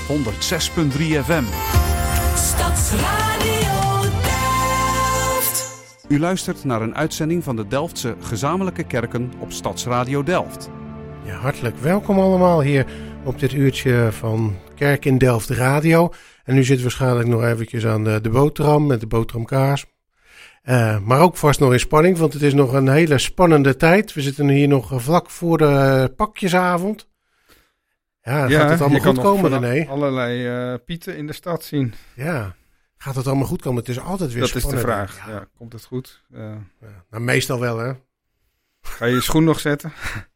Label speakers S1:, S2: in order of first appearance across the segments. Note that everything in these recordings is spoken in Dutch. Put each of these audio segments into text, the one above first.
S1: 106.3 FM.
S2: Stadsradio Delft.
S1: U luistert naar een uitzending van de Delftse Gezamenlijke Kerken op Stadsradio Delft.
S3: Ja, hartelijk welkom allemaal hier op dit uurtje van Kerk in Delft Radio. En nu zit waarschijnlijk nog eventjes aan de boterham met de boterhamkaas. Maar ook vast nog in spanning, want het is nog een hele spannende tijd. We zitten hier nog vlak voor de pakjesavond. Ja, gaat het allemaal goed komen, René?
S4: Allerlei pieten in de stad zien.
S3: Ja, gaat het allemaal goed komen? Het is altijd weer spannend.
S4: Dat is de vraag. Ja, komt het goed?
S3: Nou, meestal wel, hè?
S4: Ga je je schoen nog zetten?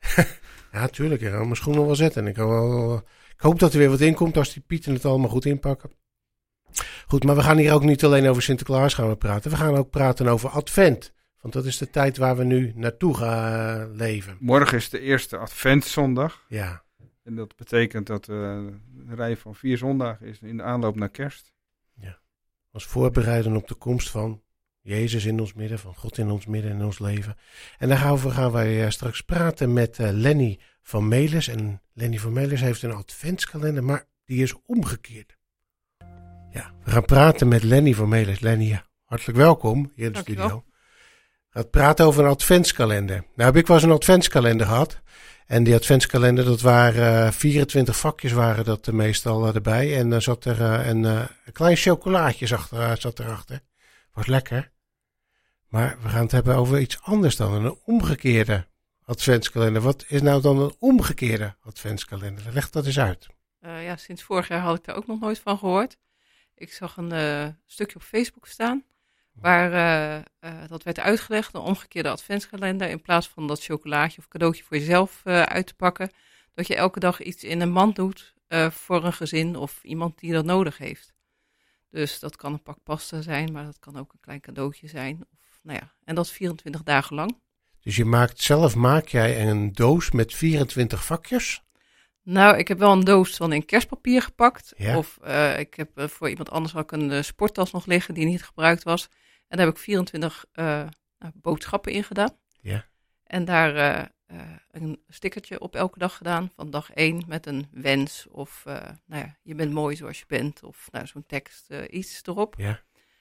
S3: Ja, tuurlijk. Ik ga mijn schoen nog wel zetten. Ik hoop dat er weer wat in komt als die pieten het allemaal goed inpakken. Goed, maar we gaan hier ook niet alleen over Sinterklaas gaan we praten. We gaan ook praten over Advent. Want dat is de tijd waar we nu naartoe gaan leven.
S4: Morgen is de eerste Adventszondag.
S3: Ja.
S4: En dat betekent dat een rij van 4 zondagen is in de aanloop naar Kerst.
S3: Ja. Als voorbereiden op de komst van Jezus in ons midden, van God in ons midden in ons leven. En daarover gaan wij straks praten met Lenny van Melis. En Lenny van Melis heeft een adventskalender, maar die is omgekeerd. Ja, we gaan praten met Lenny van Melis. Lenny, hartelijk welkom hier in de studio. We gaan praten over een adventskalender. Nou heb ik wel eens een adventskalender gehad. En die adventskalender, dat waren 24 vakjes waren dat meestal erbij. En dan zat er een klein chocolaatje zat erachter. Was lekker. Maar we gaan het hebben over iets anders dan een omgekeerde adventskalender. Wat is nou dan een omgekeerde adventskalender? Leg dat eens uit.
S5: Ja, sinds vorig jaar had ik daar ook nog nooit van gehoord. Ik zag een stukje op Facebook staan waar dat werd uitgelegd, een omgekeerde adventskalender. In plaats van dat chocolaatje of cadeautje voor jezelf uit te pakken, dat je elke dag iets in een mand doet voor een gezin of iemand die dat nodig heeft. Dus dat kan een pak pasta zijn, maar dat kan ook een klein cadeautje zijn. Of, nou ja, en dat 24 dagen lang.
S3: Dus maak jij een doos met 24 vakjes?
S5: Nou, ik heb wel een doos van in kerstpapier gepakt.
S3: Ja.
S5: Of ik heb voor iemand anders ook een sporttas nog liggen die niet gebruikt was. En daar heb ik 24 boodschappen in gedaan.
S3: Ja.
S5: En daar een stickertje op elke dag gedaan. Van dag 1 met een wens. Of je bent mooi zoals je bent. Of zo'n tekst, iets erop.
S3: Ja.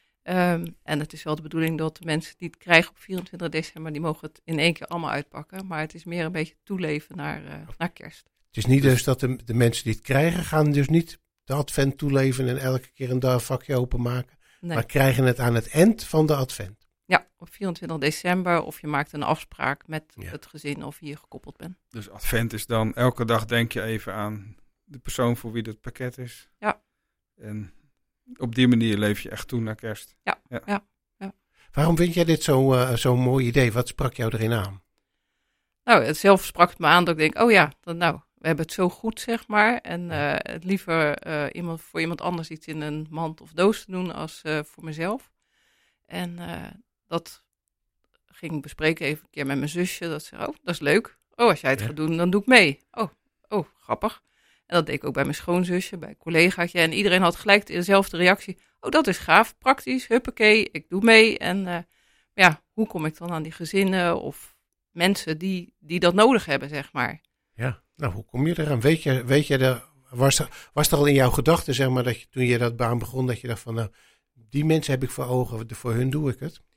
S5: En het is wel de bedoeling dat de mensen die het krijgen op 24 december... die mogen het in één keer allemaal uitpakken. Maar het is meer een beetje toeleven naar kerst.
S3: Het is niet dus dat de mensen die het krijgen gaan dus niet de advent toeleven en elke keer een vakje openmaken. Nee. Maar krijgen het aan het eind van de advent.
S5: Ja, op 24 december of je maakt een afspraak met het gezin of je gekoppeld bent.
S4: Dus advent is dan elke dag denk je even aan de persoon voor wie het pakket is.
S5: Ja.
S4: En op die manier leef je echt toe naar kerst.
S5: Ja.
S3: Waarom vind jij dit zo'n mooi idee? Wat sprak jou erin aan?
S5: Nou, zelf sprak het me aan dat ik denk, we hebben het zo goed, zeg maar. En het liever voor iemand anders iets in een mand of doos te doen als voor mezelf. En dat ging ik bespreken even een keer met mijn zusje. Dat zei, dat is leuk. Als jij het gaat doen, dan doe ik mee. Oh, grappig. En dat deed ik ook bij mijn schoonzusje, bij een collegaatje. En iedereen had gelijk dezelfde reactie. Dat is gaaf, praktisch, huppakee, ik doe mee. En hoe kom ik dan aan die gezinnen of mensen die dat nodig hebben, zeg maar. Ja,
S3: nou, hoe kom je eraan? Weet je was er al in jouw gedachten, zeg maar, dat je toen je dat baan begon, dat je dacht van, die mensen heb ik voor ogen, voor hun doe ik het?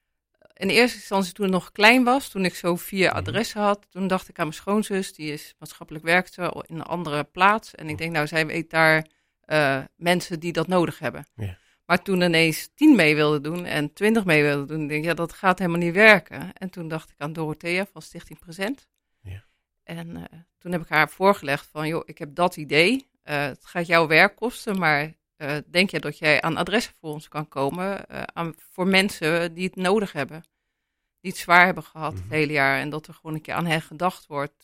S5: In eerste instantie toen ik nog klein was, toen ik zo 4 adressen had, toen dacht ik aan mijn schoonzus, die is maatschappelijk werkster in een andere plaats. En ik denk, zij weet daar mensen die dat nodig hebben. Ja. Maar toen ineens 10 mee wilde doen en 20 mee wilde doen, denk ik, dat gaat helemaal niet werken. En toen dacht ik aan Dorothea van Stichting Present. Ja. En toen heb ik haar voorgelegd van, ik heb dat idee. Het gaat jouw werk kosten, maar denk je dat jij aan adressen voor ons kan komen voor mensen die het nodig hebben. Die het zwaar hebben gehad het hele jaar en dat er gewoon een keer aan hen gedacht wordt.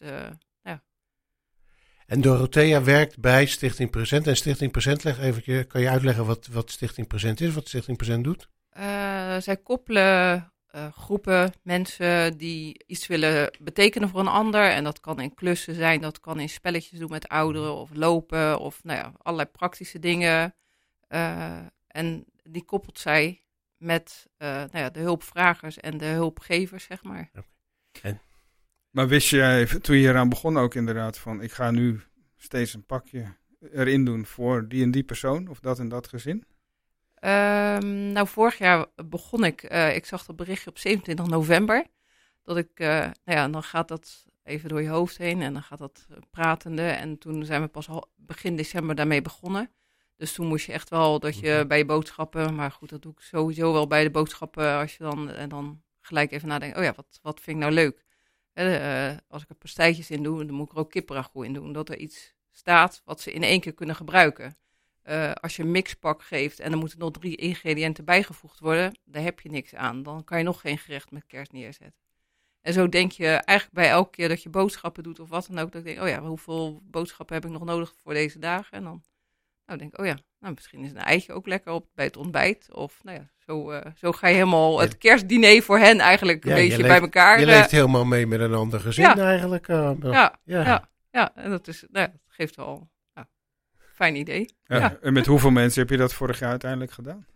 S3: En Dorothea werkt bij Stichting Present. En Stichting Present, kan je uitleggen wat Stichting Present is, wat Stichting Present doet?
S5: Zij koppelen groepen mensen die iets willen betekenen voor een ander. En dat kan in klussen zijn, dat kan in spelletjes doen met ouderen of lopen of allerlei praktische dingen. En die koppelt zij met de hulpvragers en de hulpgevers, zeg maar.
S3: En?
S4: Maar wist jij, toen je eraan begon ook inderdaad van, ik ga nu steeds een pakje erin doen voor die en die persoon of dat en dat gezin?
S5: Nou, vorig jaar begon ik zag dat berichtje op 27 november. Dat ik, dan gaat dat even door je hoofd heen en dan gaat dat pratende. En toen zijn we pas begin december daarmee begonnen. Dus toen moest je echt wel dat je bij je boodschappen, maar goed, dat doe ik sowieso wel bij de boodschappen. Als je dan gelijk even nadenkt, wat vind ik nou leuk? Als ik er pastijtjes in doe, dan moet ik er ook kippenragout in doen. Dat er iets staat wat ze in 1 keer kunnen gebruiken. Als je een mixpak geeft en er moeten nog 3 ingrediënten bijgevoegd worden, daar heb je niks aan. Dan kan je nog geen gerecht met kerst neerzetten. En zo denk je eigenlijk bij elke keer dat je boodschappen doet of wat dan ook, dat ik denk, hoeveel boodschappen heb ik nog nodig voor deze dagen? En dan denk ik, misschien is een eitje ook lekker bij het ontbijt. Of zo ga je helemaal het kerstdiner voor hen eigenlijk een beetje bij elkaar.
S3: Je leeft helemaal mee met een ander gezin eigenlijk.
S5: Ja, en dat geeft wel een fijn idee.
S4: Ja. En met hoeveel mensen heb je dat vorig jaar uiteindelijk gedaan?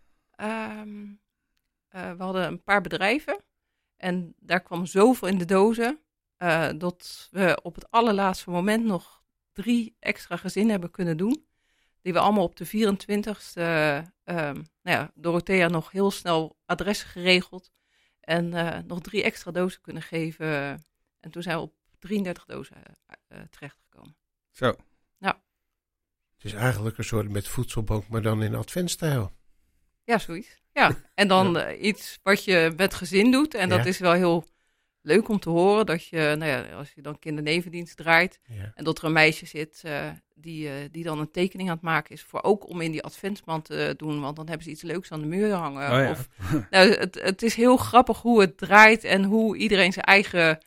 S5: We hadden een paar bedrijven en daar kwam zoveel in de dozen dat we op het allerlaatste moment nog 3 extra gezinnen hebben kunnen doen. Die we allemaal op de 24e, Dorothea nog heel snel adressen geregeld. En nog 3 extra dozen kunnen geven. En toen zijn we op 33 dozen terechtgekomen.
S4: Zo.
S5: Ja.
S3: Het is eigenlijk een soort met voedselbank, maar dan in adventstijl.
S5: Ja, zoiets. Ja. En dan iets wat je met gezin doet. En dat is wel heel leuk om te horen. Dat je, als je dan kindernevendienst draait. Ja. En dat er een meisje zit die dan een tekening aan het maken is. Ook om in die adventsmand te doen. Want dan hebben ze iets leuks aan de muur hangen.
S4: Oh, ja.
S5: Of, het is heel grappig hoe het draait. En hoe iedereen zijn eigen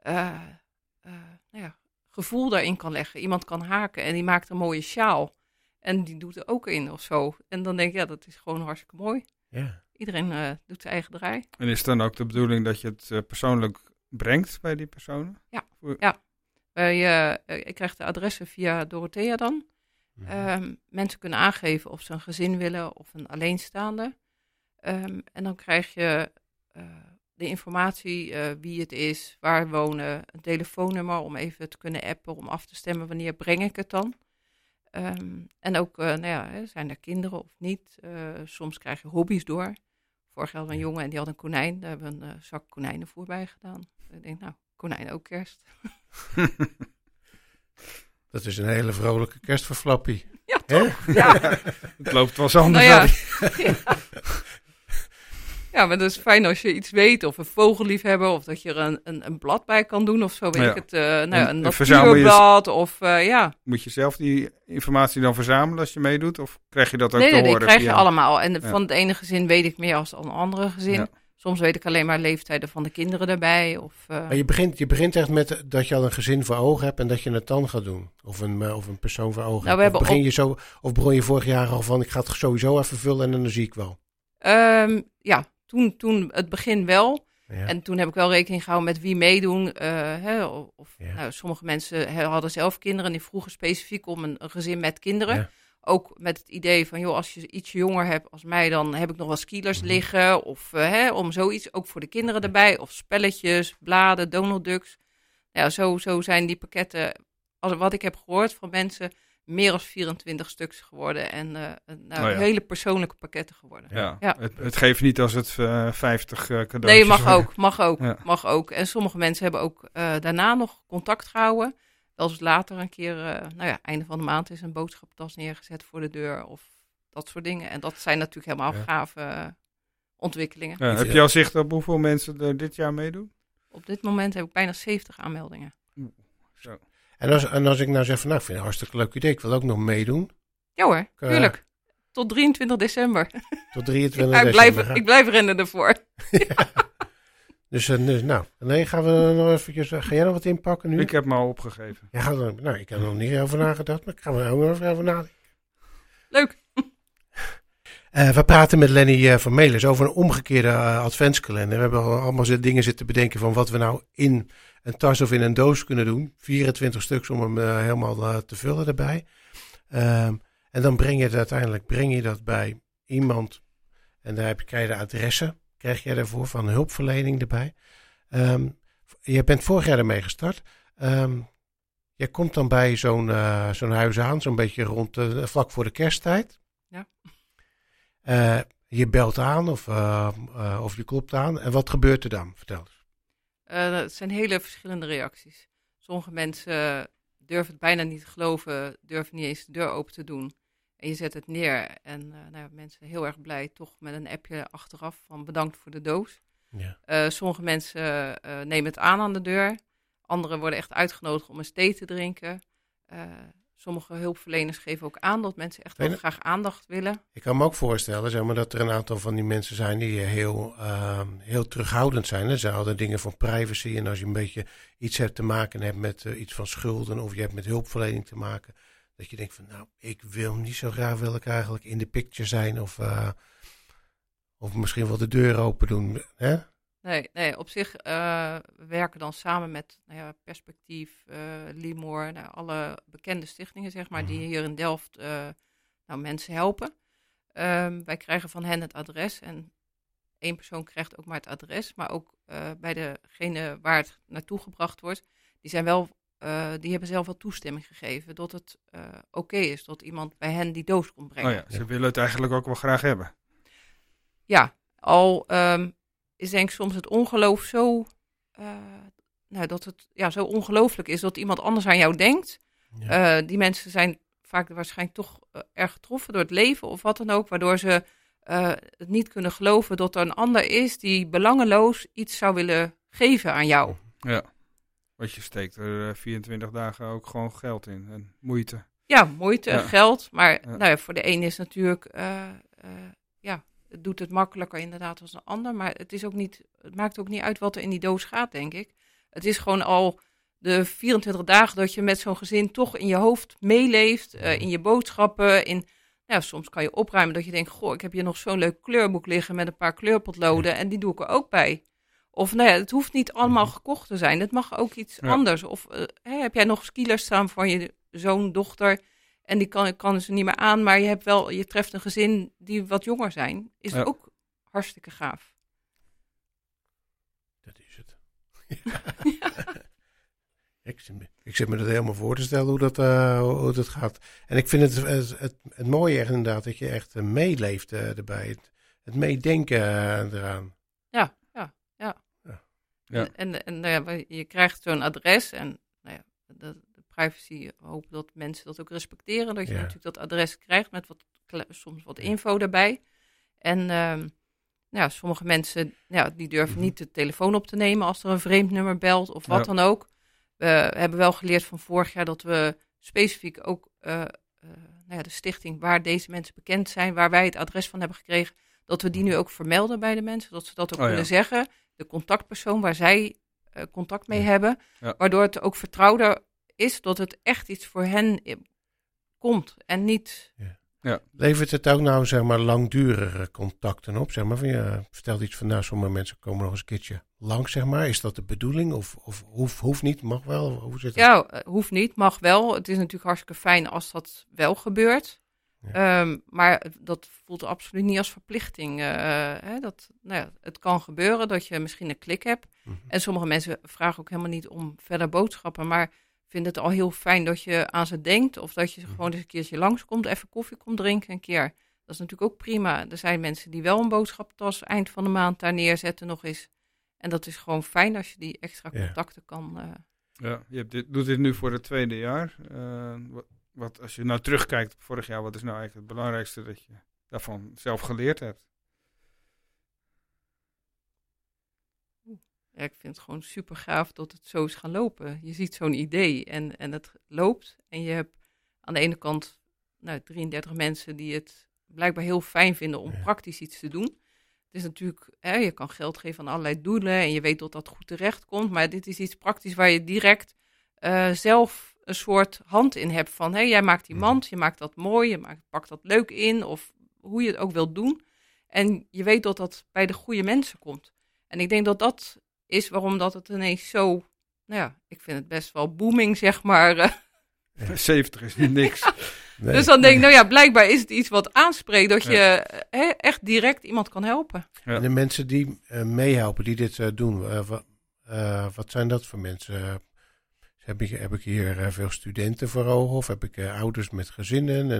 S5: gevoel daarin kan leggen. Iemand kan haken en die maakt een mooie sjaal. En die doet er ook in of zo. En dan denk ik, dat is gewoon hartstikke mooi. Ja. Iedereen doet zijn eigen draai.
S4: En is het dan ook de bedoeling dat je het persoonlijk brengt bij die personen?
S5: Ja. Ik krijg de adressen via Dorothea dan. Mensen kunnen aangeven of ze een gezin willen of een alleenstaande. En dan krijg je de informatie, wie het is, waar wonen, een telefoonnummer om even te kunnen appen, om af te stemmen wanneer breng ik het dan. En ook, zijn er kinderen of niet? Soms krijg je hobby's door. Vorig jaar hadden we een jongen en die had een konijn. Daar hebben we een zak konijnenvoer bij gedaan. Ik denk, konijn ook kerst.
S3: Dat is een hele vrolijke kerst voor Flappy.
S5: Ja, toch? Ja.
S4: Het loopt wel eens anders.
S5: Ja, maar dat is fijn als je iets weet, of een vogelliefhebber, of dat je er een blad bij kan doen, of zo weet ik het. Een natuurblad,
S4: Moet je zelf die informatie dan verzamelen als je meedoet, of krijg je dat ook te
S5: horen?
S4: Nee,
S5: die krijg je allemaal. En van het ene gezin weet ik meer als een andere gezin. Ja. Soms weet ik alleen maar leeftijden van de kinderen daarbij.
S3: Maar je begint echt met dat je al een gezin voor ogen hebt en dat je het dan gaat doen. Of een persoon voor ogen hebt. Of begon je vorig jaar al van, ik ga het sowieso even vullen en dan zie ik wel.
S5: Toen het begin wel. Ja. En toen heb ik wel rekening gehouden met wie meedoen. Sommige mensen hadden zelf kinderen en die vroegen specifiek om een gezin met kinderen. Ja. Ook met het idee van, als je iets jonger hebt als mij, dan heb ik nog wel skielers liggen. Of om zoiets, ook voor de kinderen erbij. Of spelletjes, bladen, Donald Ducks. Ja, zo zijn die pakketten, wat ik heb gehoord van mensen, meer dan 24 stuks geworden. En hele persoonlijke pakketten geworden.
S4: Ja. Het geeft niet als het 50 cadeautjes.
S5: Nee, mag ook. En sommige mensen hebben ook daarna nog contact gehouden. Wel eens later een keer, einde van de maand is een boodschappentas neergezet voor de deur. Of dat soort dingen. En dat zijn natuurlijk helemaal gave ontwikkelingen.
S4: Ja, heb je al zicht op hoeveel mensen er dit jaar meedoen?
S5: Op dit moment heb ik bijna 70 aanmeldingen.
S4: Zo.
S3: En als ik nou zeg van, ik vind het een hartstikke leuk idee. Ik wil ook nog meedoen.
S5: Ja hoor, tuurlijk. Tot 23 december.
S3: Tot 23 december.
S5: Ik blijf rennen ervoor.
S3: Ja. Dus gaan we nog eventjes. Ga jij nog wat inpakken nu?
S4: Ik heb me al opgegeven.
S3: Ik heb er nog niet over nagedacht, maar ik ga er ook nog even over nadenken.
S5: Leuk.
S3: We praten met Lenny van Melis over een omgekeerde adventskalender. We hebben allemaal dingen zitten bedenken van wat we nou in een tas of in een doos kunnen doen. 24 stuks om hem helemaal te vullen erbij. En dan breng je dat bij iemand. En daar krijg je de adressen. Krijg jij daarvoor van hulpverlening erbij. Je bent vorig jaar ermee gestart. Jij komt dan bij zo'n huis aan, zo'n beetje rond vlak voor de kersttijd.
S5: Ja.
S3: Je belt aan of je klopt aan. En wat gebeurt er dan? Vertel eens.
S5: Het zijn hele verschillende reacties. Sommige mensen durven het bijna niet te geloven, durven niet eens de deur open te doen. En je zet het neer en mensen heel erg blij, toch met een appje achteraf van bedankt voor de doos.
S3: Ja.
S5: Sommige mensen nemen het aan de deur. Anderen worden echt uitgenodigd om eens thee te drinken. Sommige hulpverleners geven ook aan dat mensen echt wel graag aandacht willen.
S3: Ik kan me ook voorstellen, zeg maar, dat er een aantal van die mensen zijn die heel terughoudend zijn. Er zijn altijd dingen van privacy. En als je een beetje iets hebt te maken hebt met iets van schulden of je hebt met hulpverlening te maken, dat je denkt van, nou, ik wil niet zo graag, wil ik eigenlijk in de picture zijn of misschien wel de deur open doen. Hè?
S5: Nee, op zich we werken dan samen met Perspectief, Limor, alle bekende stichtingen, zeg maar, die hier in Delft mensen helpen. Wij krijgen van hen het adres en één persoon krijgt ook maar het adres, maar ook bij degene waar het naartoe gebracht wordt, die hebben zelf wel toestemming gegeven dat het oké is dat iemand bij hen die doos komt brengen.
S4: Oh ja, ze willen het eigenlijk ook wel graag hebben.
S5: Ja, al is denk ik soms het ongeloof zo, dat het zo ongelooflijk is dat iemand anders aan jou denkt.
S3: Ja.
S5: Die mensen zijn vaak waarschijnlijk toch erg getroffen door het leven of wat dan ook, waardoor ze het niet kunnen geloven dat er een ander is die belangeloos iets zou willen geven aan jou.
S4: Ja, want je steekt er 24 dagen ook gewoon geld in en moeite.
S5: Ja, moeite,
S4: Ja.
S5: geld, maar
S4: Ja.
S5: voor de een is natuurlijk, het doet het makkelijker inderdaad als een ander, maar het maakt ook niet uit wat er in die doos gaat, denk ik. Het is gewoon al de 24 dagen dat je met zo'n gezin toch in je hoofd meeleeft, in je boodschappen, soms kan je opruimen dat je denkt, goh, ik heb hier nog zo'n leuk kleurboek liggen met een paar kleurpotloden en die doe ik er ook bij. Of het hoeft niet allemaal gekocht te zijn, het mag ook iets anders. Of heb jij nog skilers staan voor je zoon, dochter en die kan ze niet meer aan, maar je treft een gezin die wat jonger zijn, is ook hartstikke gaaf.
S3: Dat is het. Ik zit me dat helemaal voor te stellen hoe dat gaat. En ik vind het mooie echt inderdaad dat je echt meeleeft erbij. Het meedenken eraan.
S5: Ja.
S4: Ja.
S5: En je krijgt zo'n adres en de privacy, we hopen dat mensen dat ook respecteren. Dat je natuurlijk dat adres krijgt met soms wat info daarbij. En sommige mensen die durven niet de telefoon op te nemen als er een vreemd nummer belt of wat dan ook. We hebben wel geleerd van vorig jaar dat we specifiek ook de stichting waar deze mensen bekend zijn, waar wij het adres van hebben gekregen, dat we die nu ook vermelden bij de mensen, dat ze dat ook kunnen zeggen. De contactpersoon waar zij contact mee hebben, waardoor het ook vertrouwder is dat het echt iets voor hen komt en niet...
S4: Ja.
S3: Levert het ook nou, zeg maar, langdurige contacten op? Zeg maar, vertelt iets van, sommige mensen komen nog eens een keertje langs, zeg maar. Is dat de bedoeling? Of hoeft niet, mag wel? Hoe zit dat?
S5: Hoeft niet, mag wel. Het is natuurlijk hartstikke fijn als dat wel gebeurt. Ja. Maar dat voelt absoluut niet als verplichting. Het kan gebeuren dat je misschien een klik hebt. Mm-hmm. En sommige mensen vragen ook helemaal niet om verder boodschappen, maar vinden het al heel fijn dat je aan ze denkt of dat je gewoon eens een keertje langskomt, even koffie komt drinken een keer. Dat is natuurlijk ook prima. Er zijn mensen die wel een boodschappentas eind van de maand daar neerzetten nog eens. En dat is gewoon fijn als je die extra contacten kan...
S4: Ja, je doet dit nu voor het 2e jaar. Wat als je nou terugkijkt op vorig jaar, wat is nou eigenlijk het belangrijkste dat je daarvan zelf geleerd hebt?
S5: Ja, ik vind het gewoon super gaaf dat het zo is gaan lopen. Je ziet zo'n idee en het loopt. En je hebt aan de ene kant 33 mensen die het blijkbaar heel fijn vinden om praktisch iets te doen. Het is natuurlijk, je kan geld geven aan allerlei doelen en je weet dat dat goed terecht komt. Maar dit is iets praktisch waar je direct zelf een soort hand in hebt van, jij maakt die mand, je maakt dat mooi, pakt dat leuk in of hoe je het ook wilt doen. En je weet dat dat bij de goede mensen komt. En ik denk dat dat is waarom dat het ineens zo, ik vind het best wel booming, zeg maar.
S4: 70 is niet niks.
S3: Nee.
S5: Dus dan denk ik, blijkbaar is het iets wat aanspreekt, dat je echt direct iemand kan helpen.
S3: Ja. En de mensen die meehelpen, die dit doen, wat zijn dat voor mensen? Heb ik hier veel studenten voor ogen of heb ik ouders met gezinnen?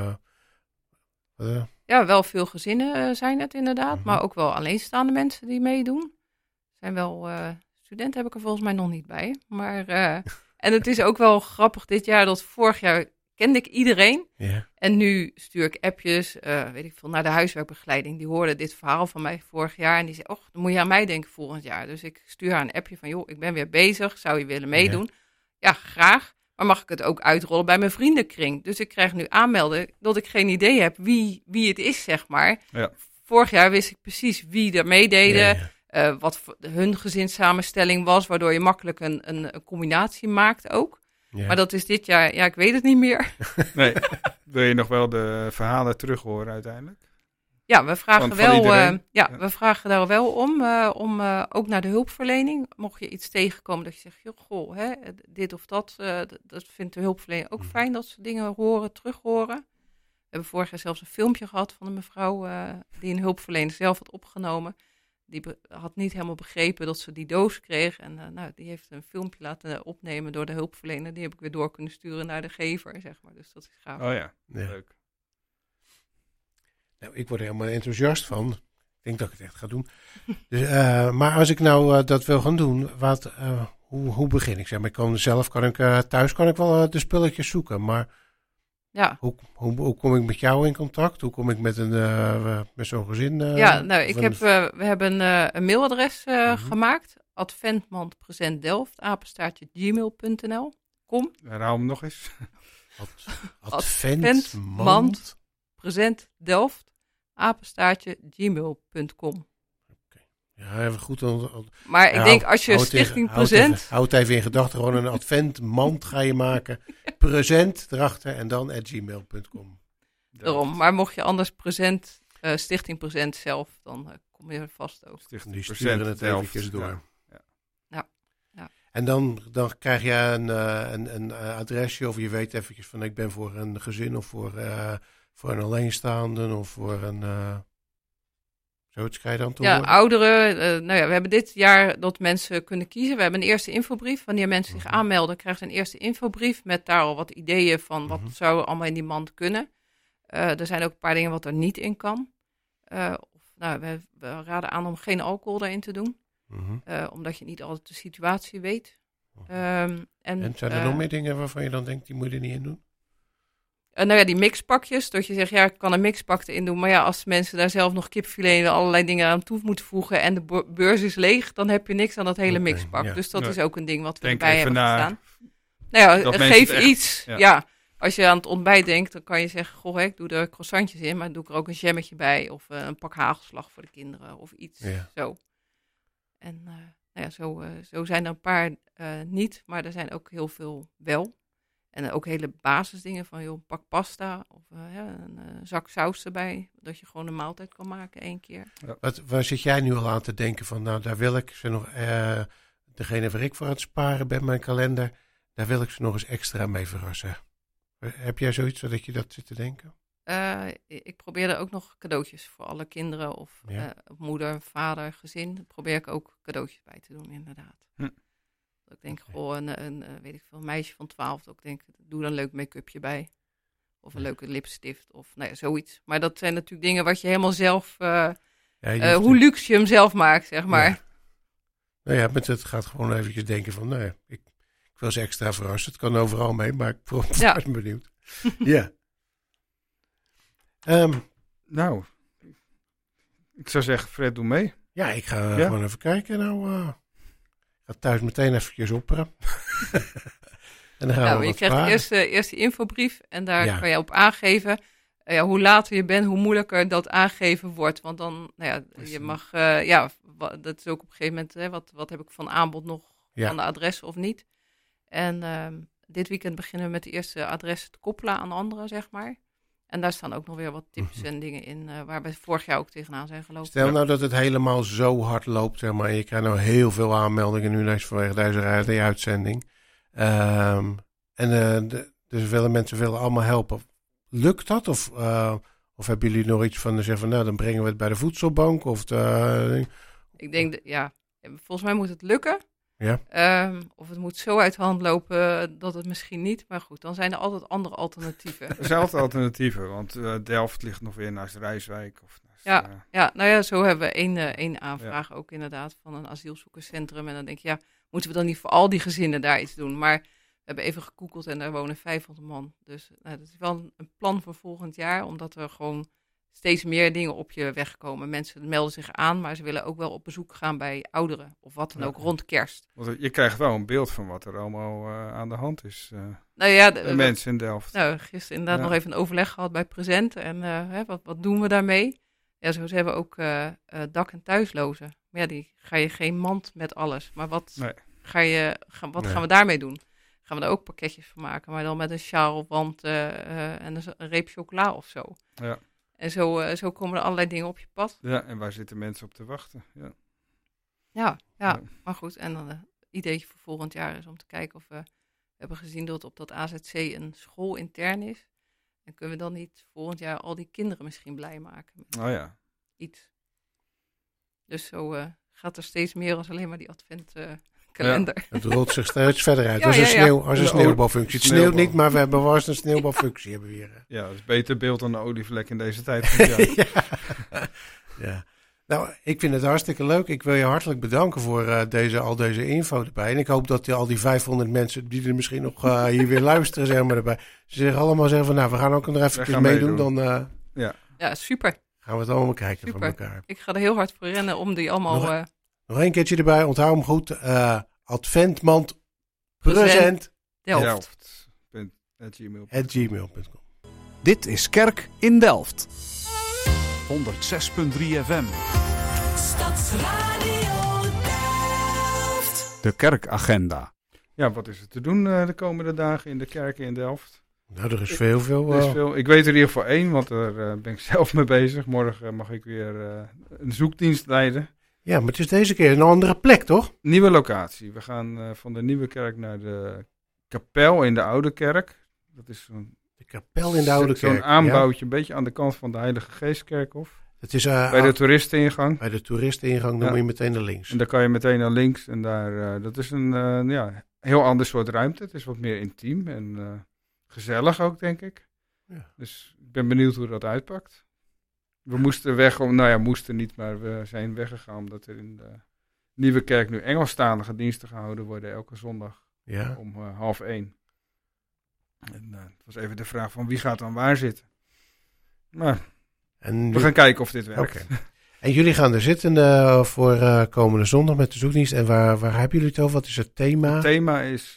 S5: Ja, wel veel gezinnen zijn het inderdaad,
S3: Mhm.
S5: maar ook wel alleenstaande mensen die meedoen. Zijn wel studenten heb ik er volgens mij nog niet bij. Maar, en het is ook wel grappig dit jaar dat vorig jaar kende ik iedereen.
S3: Ja.
S5: En nu stuur ik appjes, weet ik veel, naar de huiswerkbegeleiding. Die hoorde dit verhaal van mij vorig jaar en die zei, och, dan moet je aan mij denken volgend jaar. Dus ik stuur haar een appje van, joh, ik ben weer bezig, zou je willen meedoen? Ja, graag. Maar mag ik het ook uitrollen bij mijn vriendenkring? Dus ik krijg nu aanmelden dat ik geen idee heb wie het is, zeg maar.
S4: Ja.
S5: Vorig jaar wist ik precies wie er meededen,
S3: Ja.
S5: wat hun gezinssamenstelling was, waardoor je makkelijk een combinatie maakt ook.
S3: Ja.
S5: Maar dat is dit jaar, ja, ik weet het niet meer.
S4: Nee, wil je nog wel de verhalen terug horen uiteindelijk?
S5: Ja, we vragen
S4: Van
S5: wel,
S4: iedereen? Ja.
S5: we vragen daar wel om ook naar de hulpverlening. Mocht je iets tegenkomen dat je zegt, joh, goh, hè, dit of dat, dat vindt de hulpverlening ook fijn dat ze dingen horen, terug horen. We hebben vorig jaar zelfs een filmpje gehad van een mevrouw die een hulpverlener zelf had opgenomen. Die had niet helemaal begrepen dat ze die doos kreeg. En die heeft een filmpje laten opnemen door de hulpverlener. Die heb ik weer door kunnen sturen naar de gever, zeg maar. Dus dat is gaaf.
S4: Oh ja,
S3: Ja.
S4: leuk.
S3: Nou, ik word er helemaal enthousiast van. Ik denk dat ik het echt ga doen. Dus, maar als ik nou dat wil gaan doen, hoe begin ik? Zeg maar, thuis kan ik wel de spulletjes zoeken. Maar
S5: Ja.
S3: hoe kom ik met jou in contact? Hoe kom ik met zo'n gezin?
S5: We hebben een mailadres gemaakt. adventmandpresentdelft@gmail.nl. Kom.
S4: Herhaal hem nog eens.
S3: Adventmand.
S5: presentdelft@gmail.com.
S3: Ja, even goed.
S5: Maar ik denk als je Stichting Present...
S3: Houd even in gedachten, gewoon een adventmand ga je maken. Present erachter en dan @gmail.com.
S5: Daarom. Maar mocht je anders Stichting Present zelf, dan kom je er vast ook.
S4: Stichting
S3: Die
S4: Present
S3: sturen het
S4: Delft.
S3: eventjes door.
S4: Ja.
S5: Ja.
S3: En dan krijg je een adresje of je weet eventjes van ik ben voor een gezin of voor een alleenstaande of voor een... Zoiets krijg je dan te
S5: Ja,
S3: horen?
S5: ouderen. We hebben dit jaar dat mensen kunnen kiezen. We hebben een eerste infobrief. Wanneer mensen zich aanmelden, krijgen ze een eerste infobrief met daar al wat ideeën van wat zou allemaal in die mand kunnen. Er zijn ook een paar dingen wat er niet in kan. We raden aan om geen alcohol erin te doen. Omdat je niet altijd de situatie weet. En
S3: zijn er nog meer dingen waarvan je dan denkt, die moet je er niet in doen?
S5: Die mixpakjes. Dat je zegt, ja, ik kan een mixpak erin doen. Maar ja, als mensen daar zelf nog kipfilet en allerlei dingen aan toe moeten voegen en de beurs is leeg, dan heb je niks aan dat hele
S3: Oké,
S5: mixpak.
S3: ja.
S5: Dus dat is ook een ding wat we
S4: Denk
S5: erbij
S4: even
S5: hebben
S4: na
S5: gestaan. Nou ja,
S4: dat mensen
S5: geef
S4: het echt-
S5: iets.
S4: ja.
S5: Ja. Als je aan het ontbijt denkt, dan kan je zeggen, goh, ik doe er croissantjes in, maar doe ik er ook een jammetje bij. Of een pak hagelslag voor de kinderen of iets.
S3: Ja.
S5: Zo. En zo zijn er een paar niet, maar er zijn ook heel veel wel. En ook hele basisdingen van, joh, pak pasta of een zak saus erbij. Dat je gewoon een maaltijd kan maken 1 keer.
S3: Waar zit jij nu al aan te denken van, nou daar wil ik ze nog, degene waar ik voor aan het sparen ben, mijn kalender, daar wil ik ze nog eens extra mee verrassen. Heb jij zoiets zodat je dat zit te denken?
S5: Ik probeer er ook nog cadeautjes voor alle kinderen of moeder, vader, gezin. Probeer ik ook cadeautjes bij te doen, inderdaad. Dat ik denk, goh, weet ik veel, een meisje van 12, dat ik denk, doe er een leuk make-upje bij. Of een leuke lipstift of zoiets. Maar dat zijn natuurlijk dingen wat je helemaal zelf, hoe luxe je hem zelf maakt, zeg maar.
S3: Ja. Nou ja, met het gaat gewoon eventjes denken van, nou ja, ik wil ze extra verrassen. Het kan overal mee, maar ik ben benieuwd. Ja.
S4: Nou, ik zou zeggen, Fred, doe mee.
S3: Ja, ik ga gewoon even kijken. Nou, ik ga thuis meteen eventjes opperen. En dan gaan we
S5: Je
S3: wat
S5: krijgt
S3: sparen.
S5: eerst die infobrief en daar kan je op aangeven. Hoe later je bent, hoe moeilijker dat aangeven wordt. Want dan, je mag, dat is ook op een gegeven moment, wat heb ik van aanbod nog van de adressen of niet. En dit weekend beginnen we met de eerste adressen te koppelen aan andere, zeg maar. En daar staan ook nog weer wat tips en dingen in, waar we vorig jaar ook tegenaan zijn gelopen.
S3: Stel nou dat het helemaal zo hard loopt, zeg maar. Je krijgt nou heel veel aanmeldingen nu vanwege deze uitzending. Dus vele mensen willen allemaal helpen. Lukt dat? Of hebben jullie nog iets van zeggen van, nou, dan brengen we het bij de voedselbank? Of
S5: Ik denk, volgens mij moet het lukken.
S3: Ja.
S5: Of het moet zo uit de hand lopen dat het misschien niet. Maar goed, dan zijn er altijd andere alternatieven.
S4: Er zijn altijd alternatieven, want Delft ligt nog weer naast Rijswijk. Of naast,
S5: Ja, nou ja, zo hebben we één aanvraag ook inderdaad van een asielzoekerscentrum. En dan denk je, ja, moeten we dan niet voor al die gezinnen daar iets doen? Maar we hebben even gegoogeld en daar wonen 500 man. Dus dat is wel een plan voor volgend jaar, omdat er gewoon steeds meer dingen op je weg komen. Mensen melden zich aan, maar ze willen ook wel op bezoek gaan bij ouderen. Of wat dan ook, rond kerst.
S4: Want je krijgt wel een beeld van wat er allemaal aan de hand is.
S5: Nou ja,
S4: de mensen in Delft.
S5: Nou, gisteren inderdaad nog even een overleg gehad bij Present. En wat doen we daarmee? Ja, zo hebben we ook dak- en thuislozen. Maar ja, die ga je geen mand met alles. Maar wat gaan we daarmee doen? Gaan we daar ook pakketjes van maken, maar dan met een sjaal, want en een reep chocola of zo.
S4: Ja.
S5: En zo komen er allerlei dingen op je pad.
S4: Ja, en waar zitten mensen op te wachten?
S5: Ja. Maar goed, en dan een ideetje voor volgend jaar is om te kijken of we hebben gezien dat op dat AZC een school intern is. En kunnen we dan niet volgend jaar al die kinderen misschien blij maken met iets. Dus zo gaat er steeds meer als alleen maar die adventkalender.
S3: Het rolt zich steeds verder uit.
S5: Ja,
S3: Als een
S5: ja.
S3: sneeuwbalfunctie. Het sneeuwt niet, maar we hebben wel eens een sneeuwbalfunctie. Hebben we hier.
S4: Ja, dat is beter beeld dan een olievlek in deze tijd van het jaar.
S3: Ja. Nou, ik vind het hartstikke leuk. Ik wil je hartelijk bedanken voor al deze info erbij. En ik hoop dat al die 500 mensen die er misschien nog hier weer luisteren, zeg maar, erbij. Ze zeggen allemaal van, nou, we gaan ook nog even meedoen. Dan
S5: Ja, super.
S3: gaan we het allemaal kijken
S5: Super.
S3: van elkaar.
S5: Ik ga er heel hard voor rennen om die allemaal...
S3: Nog één keertje erbij, onthoud hem goed. Adventmand present
S4: Delft.gmail.com.
S1: Dit is Kerk in Delft. 106.3 FM.
S2: Stadsradio Delft.
S1: De kerkagenda.
S4: Ja, wat is er te doen de komende dagen in de kerken in Delft?
S3: Nou, er is veel.
S4: Er is veel. Ik weet er in ieder geval 1, want daar ben ik zelf mee bezig. Morgen mag ik weer een zoekdienst leiden.
S3: Ja, maar het is deze keer een andere plek, toch?
S4: Nieuwe locatie. We gaan van de Nieuwe Kerk naar de kapel in de Oude Kerk. Dat is
S3: De kapel in de Oude Kerk.
S4: Zo'n aanbouwtje, een beetje aan de kant van de Heilige Geestkerkhof.
S3: Het is,
S4: bij de toeristeningang.
S3: Bij de toeristeningang, dan moet je meteen naar links.
S4: En daar kan je meteen naar links. En daar, dat is een heel ander soort ruimte. Het is wat meer intiem en gezellig ook, denk ik. Ja. Dus ik ben benieuwd hoe dat uitpakt. We moesten weg, moesten niet, maar we zijn weggegaan omdat er in de Nieuwe Kerk nu Engelstalige diensten gehouden worden elke zondag om 12:30. En het was even de vraag van wie gaat dan waar zitten. Maar we gaan kijken of dit werkt.
S3: Okay. En jullie gaan er zitten voor komende zondag met de zoekdienst. En waar hebben jullie het over? Wat is het thema?
S4: Het thema is...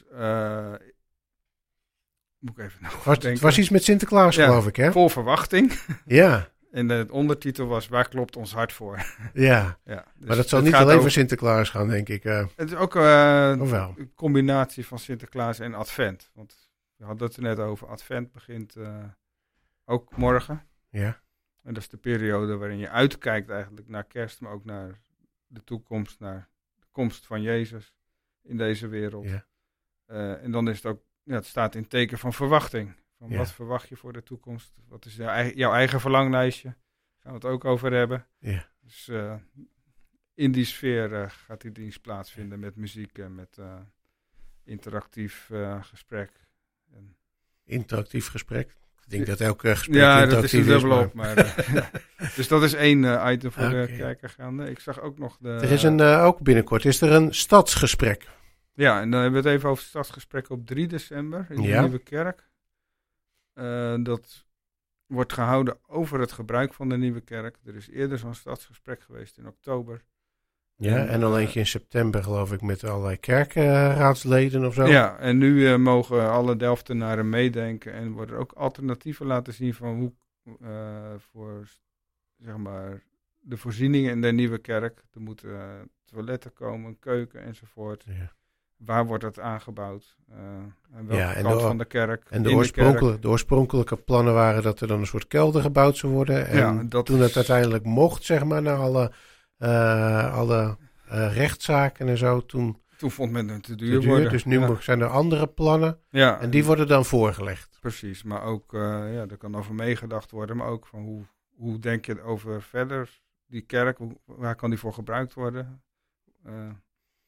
S4: moet ik even denken.
S3: Het was iets met Sinterklaas, geloof ik, hè?
S4: Vol verwachting.
S3: Ja.
S4: En de ondertitel was, waar klopt ons hart voor?
S3: Ja, dus maar dat zal niet alleen voor Sinterklaas gaan, denk ik.
S4: Het is ook een combinatie van Sinterklaas en Advent. Want we hadden het er net over. Advent begint ook morgen.
S3: Ja.
S4: En dat is de periode waarin je uitkijkt eigenlijk naar kerst, maar ook naar de toekomst, naar de komst van Jezus in deze wereld.
S3: Ja.
S4: En dan is het ook, het staat in teken van verwachting. Wat verwacht je voor de toekomst? Wat is jouw eigen verlanglijstje? Daar gaan we het ook over hebben.
S3: Ja.
S4: Dus in die sfeer gaat die dienst plaatsvinden met muziek en met interactief gesprek.
S3: Interactief gesprek? Ik denk dat elke gesprek
S4: dat is een dubbelop. Dus dat is één item voor de kerkagenda. Ik zag ook nog
S3: Er is ook binnenkort is er een stadsgesprek.
S4: Ja, en dan hebben we het even over het stadsgesprek op 3 december in de Nieuwe Kerk. Dat wordt gehouden over het gebruik van de Nieuwe Kerk. Er is eerder zo'n stadsgesprek geweest in oktober.
S3: Ja, en dan eentje in september geloof ik met allerlei kerkraadsleden of zo.
S4: Ja, en nu mogen alle Delftenaren meedenken en worden ook alternatieven laten zien van hoe voor zeg maar de voorzieningen in de Nieuwe Kerk. Er moeten toiletten komen, keuken enzovoort. Ja. Waar wordt het aangebouwd? En welke kant van de kerk?
S3: En de oorspronkelijke plannen waren dat er dan een soort kelder gebouwd zou worden. En toen het uiteindelijk mocht, zeg maar, na alle rechtszaken en zo, toen
S4: vond men het te duur worden.
S3: Dus nu zijn er andere plannen en die worden dan voorgelegd.
S4: Precies, maar ook, er kan over meegedacht worden, maar ook van hoe denk je over verder die kerk? Waar kan die voor gebruikt worden?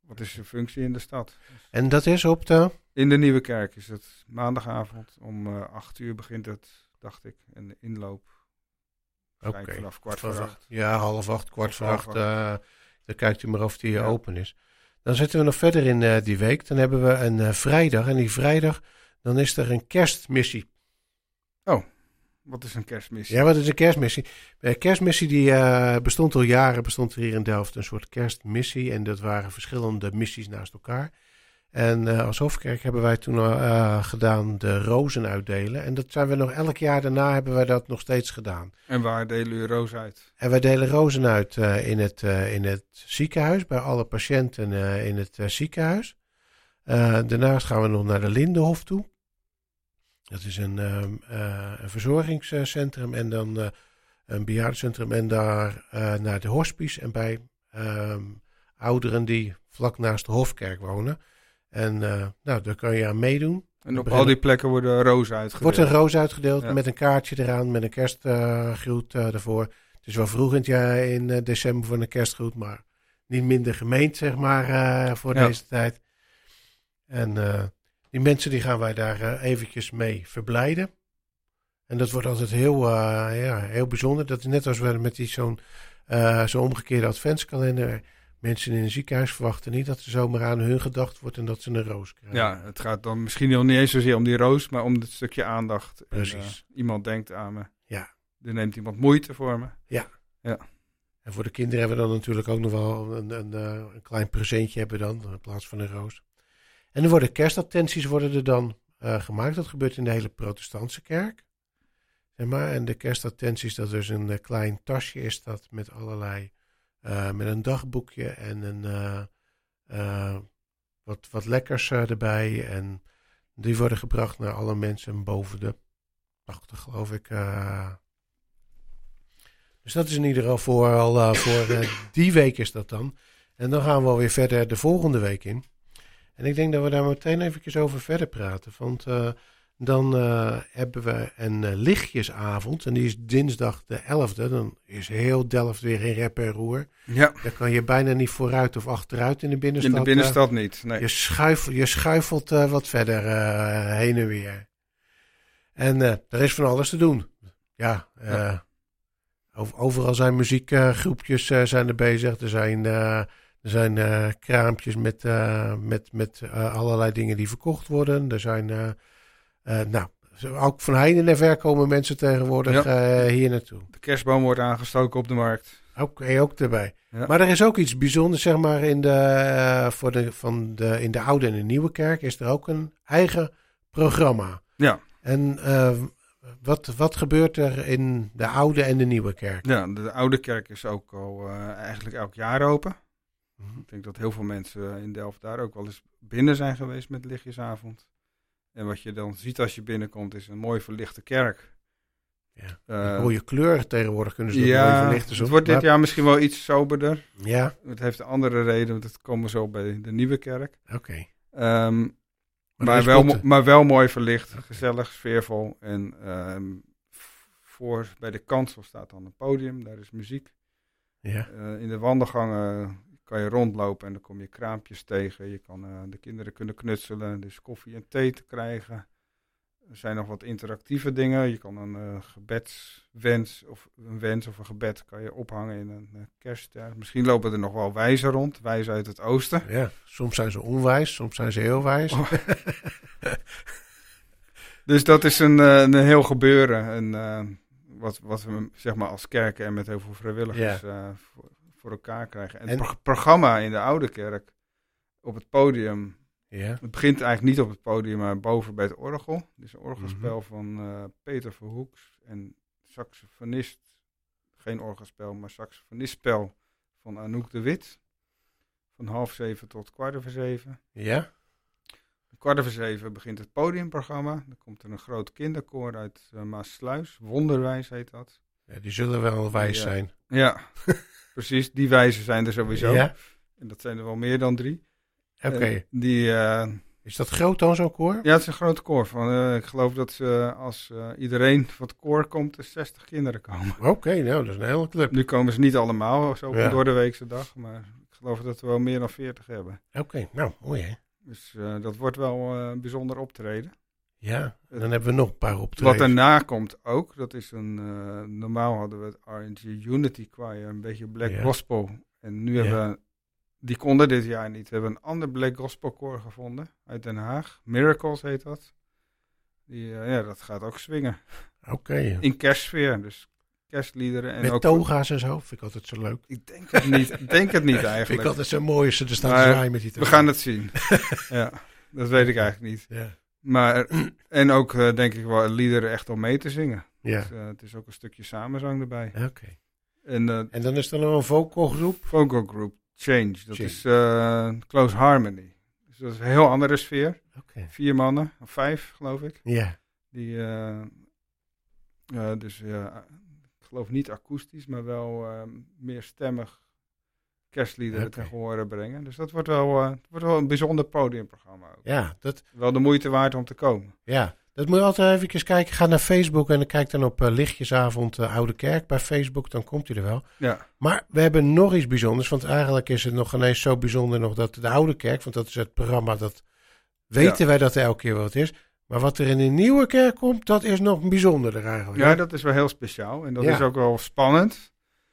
S4: Wat is zijn functie in de stad?
S3: En dat is op de...
S4: In de Nieuwe Kerk is het maandagavond. Om 8 uur begint het, dacht ik. En de inloop vanaf 7:15.
S3: Ja, 7:30, 7:15. Dan kijkt u maar of die open is. Dan zitten we nog verder in die week. Dan hebben we een vrijdag. En die vrijdag, dan is er een kerstmissie.
S4: Oh, wat is een kerstmissie?
S3: Ja, wat is een kerstmissie? Een kerstmissie die bestond al jaren. Bestond er hier in Delft een soort kerstmissie. En dat waren verschillende missies naast elkaar. En als Hofkerk hebben wij toen gedaan de rozen uitdelen. En dat zijn we nog elk jaar daarna hebben wij dat nog steeds gedaan.
S4: En waar delen u rozen uit?
S3: En wij delen rozen uit in het ziekenhuis, bij alle patiënten in het ziekenhuis. Daarnaast gaan we nog naar de Lindenhof toe. Dat is een verzorgingscentrum en dan een bejaardencentrum. En daar naar de hospice en bij ouderen die vlak naast de Hofkerk wonen. En daar kan je aan meedoen.
S4: En op al die plekken worden rozen uitgedeeld?
S3: Wordt een roos uitgedeeld met een kaartje eraan, met een kerstgroet ervoor. Het is wel vroeg in december voor een kerstgroet, maar niet minder gemeend, zeg maar, voor deze tijd. En die mensen die gaan wij daar eventjes mee verblijden. En dat wordt altijd heel bijzonder. Dat is net als we met zo'n omgekeerde adventskalender. Mensen in een ziekenhuis verwachten niet dat er zomaar aan hun gedacht wordt en dat ze een roos krijgen. Ja,
S4: het gaat dan misschien nog niet eens zozeer om die roos, maar om het stukje aandacht.
S3: Precies.
S4: En, iemand denkt aan me.
S3: Ja.
S4: Er neemt iemand moeite voor me.
S3: Ja. En voor de kinderen hebben we dan natuurlijk ook nog wel een klein presentje hebben dan, in plaats van een roos. En er worden kerstattenties er dan gemaakt. Dat gebeurt in de hele protestantse kerk. Zeg maar. En de kerstattenties, dat is een klein tasje is dat met allerlei... met een dagboekje en wat lekkers erbij. En die worden gebracht naar alle mensen boven de 80, geloof ik. Dus dat is in ieder geval voor die week is dat dan. En dan gaan we alweer verder de volgende week in. En ik denk dat we daar meteen eventjes over verder praten. Want dan hebben we een lichtjesavond. En die is dinsdag de 11e. Dan is heel Delft weer in rep en roer.
S4: Ja.
S3: Dan kan je bijna niet vooruit of achteruit in de binnenstad.
S4: In de binnenstad niet, nee.
S3: Je schuifelt wat verder heen en weer. En er is van alles te doen. Ja. Overal zijn muziekgroepjes zijn er bezig. Er zijn kraampjes met allerlei dingen die verkocht worden. Er zijn... ook van heinde en ver komen mensen tegenwoordig hier naartoe.
S4: De kerstboom wordt aangestoken op de markt.
S3: Ook erbij. Ja. Maar er is ook iets bijzonders, zeg maar, in de oude en de nieuwe kerk is er ook een eigen programma.
S4: Ja.
S3: En wat gebeurt er in de oude en de nieuwe kerk?
S4: Ja, de oude kerk is ook al eigenlijk elk jaar open. Mm-hmm. Ik denk dat heel veel mensen in Delft daar ook wel eens binnen zijn geweest met lichtjesavond. En wat je dan ziet als je binnenkomt is een mooi verlichte kerk.
S3: Ja, mooie kleur tegenwoordig kunnen ze mooi verlichten.
S4: Het wordt dit jaar misschien wel iets soberder.
S3: Ja.
S4: Het heeft een andere reden, want het komen zo bij de nieuwe kerk.
S3: Oké.
S4: Maar wel mooi verlicht, gezellig, sfeervol. En bij de kansel staat dan een podium, daar is muziek.
S3: Ja.
S4: In de wandelgangen kan je rondlopen en dan kom je kraampjes tegen. De kinderen kunnen knutselen, dus koffie en thee te krijgen. Er zijn nog wat interactieve dingen. Je kan een gebedswens of een gebed kan je ophangen in een kerstster. Misschien lopen er nog wel wijzen rond, wijzen uit het oosten.
S3: Ja, soms zijn ze onwijs, soms zijn ze heel wijs. Oh.
S4: Dus dat is een heel gebeuren. En wat we zeg maar als kerken en met heel veel vrijwilligers voor elkaar krijgen. En het programma in de oude kerk op het podium.
S3: Ja.
S4: Het begint eigenlijk niet op het podium, maar boven bij het orgel. Het is een orgelspel van Peter Verhoeks en saxofonist. Geen orgelspel, maar saxofonistspel van Anouk de Wit. Van 6:30 tot 6:15.
S3: Ja.
S4: 6:15 begint het podiumprogramma. Dan komt er een groot kinderkoor uit Maassluis. Wonderwijs heet dat.
S3: Ja, die zullen wel wijs zijn.
S4: Ja, precies. Die wijzen zijn er sowieso.
S3: Ja.
S4: En dat zijn er wel meer dan 3.
S3: Oké.
S4: Is
S3: dat groot dan, zo'n koor?
S4: Ja, het is een groot koor. Ik geloof dat als iedereen van het koor komt, er 60 kinderen komen.
S3: Oké, nou, dat is een hele club.
S4: Nu komen ze niet allemaal zo door de weekse dag, maar geloof dat we wel meer dan 40 hebben.
S3: Oké, nou, mooi hè.
S4: Dus dat wordt wel een bijzonder optreden.
S3: Ja, en dan hebben we nog een paar optredens.
S4: Wat daarna komt ook, dat is normaal hadden we het RNG Unity Choir, een beetje black gospel. En nu hebben we, die konden dit jaar niet, we hebben een ander black gospel koor gevonden uit Den Haag. Miracles heet dat. Dat gaat ook swingen.
S3: Oké.
S4: In kerstsfeer, dus kerstliederen. En
S3: met
S4: ook
S3: toga's en zo, vind ik altijd zo leuk.
S4: Ik denk het niet, eigenlijk.
S3: Vind ik altijd zo mooi als ze er staan te
S4: Maar
S3: zwaaien met die toga's.
S4: we gaan het zien. Ja, dat weet ik eigenlijk niet.
S3: Ja.
S4: Maar, en ook denk ik wel liederen echt om mee te zingen.
S3: Ja.
S4: Dus, het is ook een stukje samenzang erbij.
S3: Oké.
S4: En
S3: dan is er nog een vocalgroep.
S4: Vocal group Change, dat is Close Harmony. Dus dat is een heel andere sfeer.
S3: Oké.
S4: 4 mannen, of 5 geloof ik.
S3: Ja.
S4: Die, ik geloof niet akoestisch, maar wel meer stemmig kerstliederen ten gehore brengen. Dus dat wordt wel een bijzonder podiumprogramma ook.
S3: Ja,
S4: wel de moeite waard om te komen.
S3: Ja, dat moet je altijd even kijken. Ga naar Facebook en dan kijk dan op Lichtjesavond Oude Kerk bij Facebook. Dan komt hij er wel.
S4: Ja.
S3: Maar we hebben nog iets bijzonders. Want eigenlijk is het nog ineens zo bijzonder nog dat de Oude Kerk, want dat is het programma, dat weten wij dat er elke keer wat is. Maar wat er in de Nieuwe Kerk komt, dat is nog bijzonderder eigenlijk.
S4: Ja, dat is wel heel speciaal. En dat is ook wel spannend.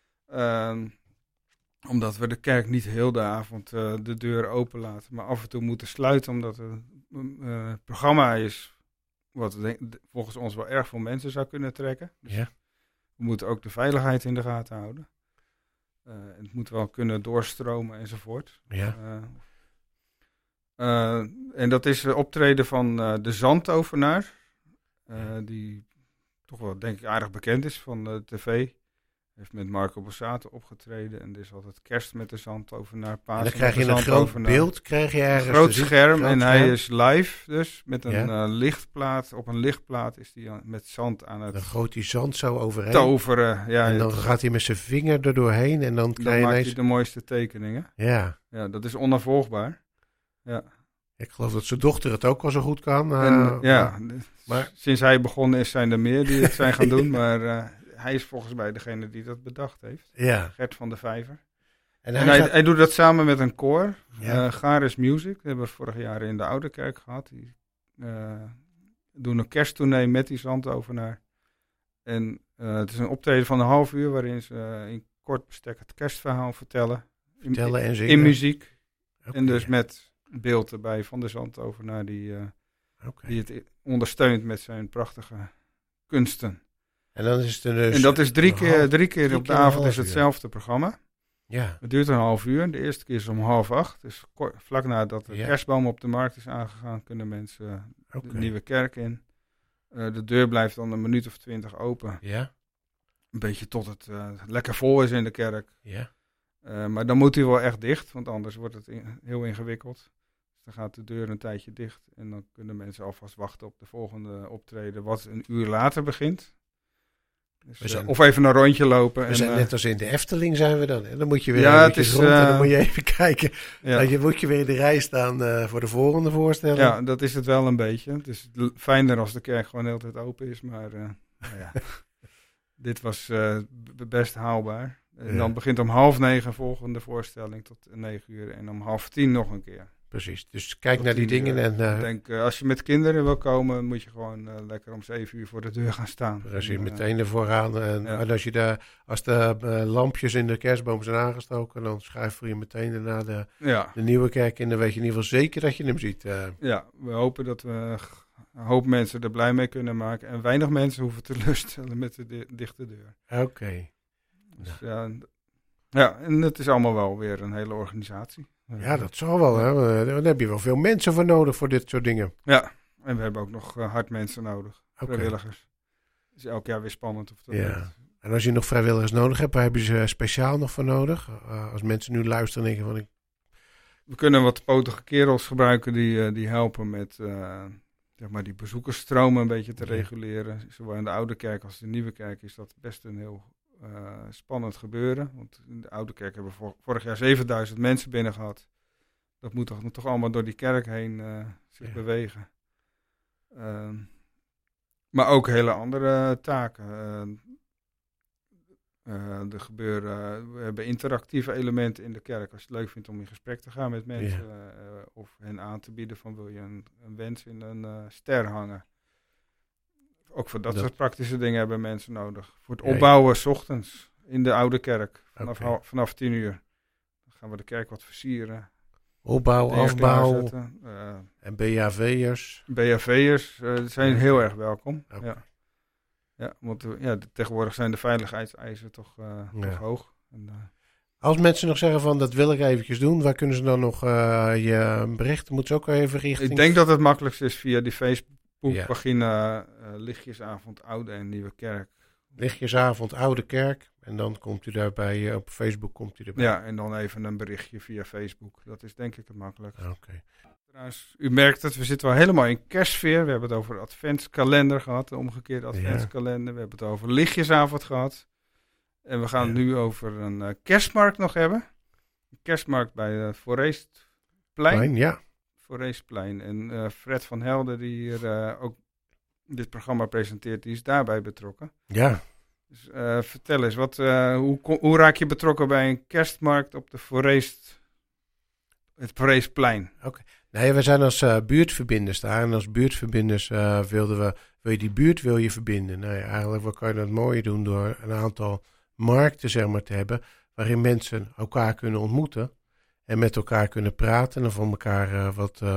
S4: Omdat we de kerk niet heel de avond de deur open laten. Maar af en toe moeten sluiten. Omdat het programma is wat volgens ons wel erg veel mensen zou kunnen trekken. Dus we moeten ook de veiligheid in de gaten houden. Het moet wel kunnen doorstromen enzovoort.
S3: Ja.
S4: En dat is optreden van de Zandtovenaar. Die toch wel denk ik aardig bekend is van de tv. Heeft met Marco Borsato opgetreden. En er is altijd kerst met de Zandtovenaar.
S3: En dan krijg je een groot beeld. Krijg je ergens
S4: een groot scherm. En hij is live dus. Met een lichtplaat. Op een lichtplaat is hij met zand aan het...
S3: Dan gooit hij zand zo overheen.
S4: Toveren. Ja,
S3: en dan gaat hij met zijn vinger er doorheen. En dan krijg je
S4: maakt
S3: ineens...
S4: hij de mooiste tekeningen.
S3: Ja.
S4: Ja, dat is onafvolgbaar. Ja.
S3: Ik geloof dat zijn dochter het ook wel zo goed kan.
S4: Maar sinds hij begonnen is, zijn er meer die het zijn gaan doen. Maar hij is volgens mij degene die dat bedacht heeft.
S3: Ja.
S4: Gert van de Vijver.
S3: En
S4: hij doet dat samen met een koor.
S3: Ja.
S4: Garis Music. Dat hebben we vorig jaar in de Oude Kerk gehad. Die doen een kersttournee met die Zandtovenaar. En het is een optreden van een half uur waarin ze in kort bestek het kerstverhaal vertellen.
S3: En zingen.
S4: In muziek.
S3: Okay.
S4: En dus met beeld erbij van de Zandtovenaar die het ondersteunt met zijn prachtige kunsten.
S3: En dan is het dus...
S4: En dat is drie keer op de avond is hetzelfde programma.
S3: Ja.
S4: Het duurt een half uur. De eerste keer is om 7:30. Dus vlak nadat de kerstboom op de markt is aangegaan, kunnen mensen de Nieuwe Kerk in. De deur blijft dan een minuut of 20 open.
S3: Ja.
S4: Een beetje tot het lekker vol is in de kerk.
S3: Ja.
S4: Maar dan moet hij wel echt dicht, want anders wordt het heel ingewikkeld. Dus dan gaat de deur een tijdje dicht en dan kunnen mensen alvast wachten op de volgende optreden, wat een uur later begint. Dus, of even een rondje lopen.
S3: We zijn net als in de Efteling zijn we dan. En dan moet je weer rond en dan moet je even kijken.
S4: Ja.
S3: Dan moet je weer in de rij staan voor de volgende voorstelling.
S4: Ja, dat is het wel een beetje. Het is fijner als de kerk gewoon de hele tijd open is, maar dit was best haalbaar. En dan begint om 8:30 volgende voorstelling tot 9:00 en om 9:30 nog een keer.
S3: Precies, dus kijk naar die dingen. En
S4: ik denk, als je met kinderen wil komen, moet je gewoon lekker om 7:00 voor de deur gaan staan.
S3: Precies, meteen er vooraan. En als de lampjes in de kerstboom zijn aangestoken, dan schuiven je meteen daarna de Nieuwe Kerk in. Dan weet je in ieder geval zeker dat je hem ziet.
S4: Ja, we hopen dat we een hoop mensen er blij mee kunnen maken. En weinig mensen hoeven te teleurstellen met de dichte deur.
S3: Oké.
S4: Dus, en het is allemaal wel weer een hele organisatie.
S3: Ja, dat zal wel. Hè? Daar heb je wel veel mensen voor nodig voor dit soort dingen.
S4: Ja, en we hebben ook nog hard mensen nodig. Vrijwilligers. Het is elk jaar weer spannend. Of dat
S3: En als je nog vrijwilligers nodig hebt, waar heb je ze speciaal nog voor nodig? Als mensen nu luisteren en denken van...
S4: We kunnen wat potige kerels gebruiken die helpen met die bezoekersstromen een beetje te reguleren. Zowel in de Oude Kerk als de Nieuwe Kerk is dat best een heel... spannend gebeuren. Want in de Oude Kerk hebben we vorig jaar 7000 mensen binnen gehad. Dat moet toch allemaal door die kerk heen zich bewegen. Maar ook hele andere taken. We hebben interactieve elementen in de kerk. Als je het leuk vindt om in gesprek te gaan met mensen. Of hen aan te bieden van wil je een wens in een ster hangen. Ook voor dat soort praktische dingen hebben mensen nodig. Voor het opbouwen 's ochtends in de oude kerk. Vanaf 10 uur. Dan gaan we de kerk wat versieren.
S3: Opbouw, afbouw. En BHV'ers.
S4: BHV'ers zijn heel erg welkom. Okay. Ja, want tegenwoordig zijn de veiligheidseisen toch hoog.
S3: Als mensen nog zeggen van dat wil ik eventjes doen, waar kunnen ze dan nog je berichten? Moeten ze ook even richting...
S4: Ik denk dat het makkelijkst is via die Facebookpagina Lichtjesavond Oude en Nieuwe Kerk.
S3: Lichtjesavond Oude Kerk. En dan komt u daarbij, op Facebook komt u erbij.
S4: Ja, en dan even een berichtje via Facebook. Dat is denk ik het makkelijkst.
S3: Okay.
S4: Trouwens, u merkt het, we zitten wel helemaal in kerstsfeer. We hebben het over adventskalender gehad, de omgekeerde adventskalender. We hebben het over Lichtjesavond gehad. En we gaan het nu over een kerstmarkt nog hebben. Een kerstmarkt bij het Foreestplein. Foreestplein. En Fred van Helden, die hier ook dit programma presenteert, die is daarbij betrokken.
S3: Ja.
S4: Dus vertel eens, hoe raak je betrokken bij een kerstmarkt op het Foreestplein?
S3: Oké. Nee, we zijn als buurtverbinders daar. En als buurtverbinders wil je die buurt verbinden. Nou ja, eigenlijk kan je dat mooie doen door een aantal markten zeg maar te hebben, waarin mensen elkaar kunnen ontmoeten en met elkaar kunnen praten en van elkaar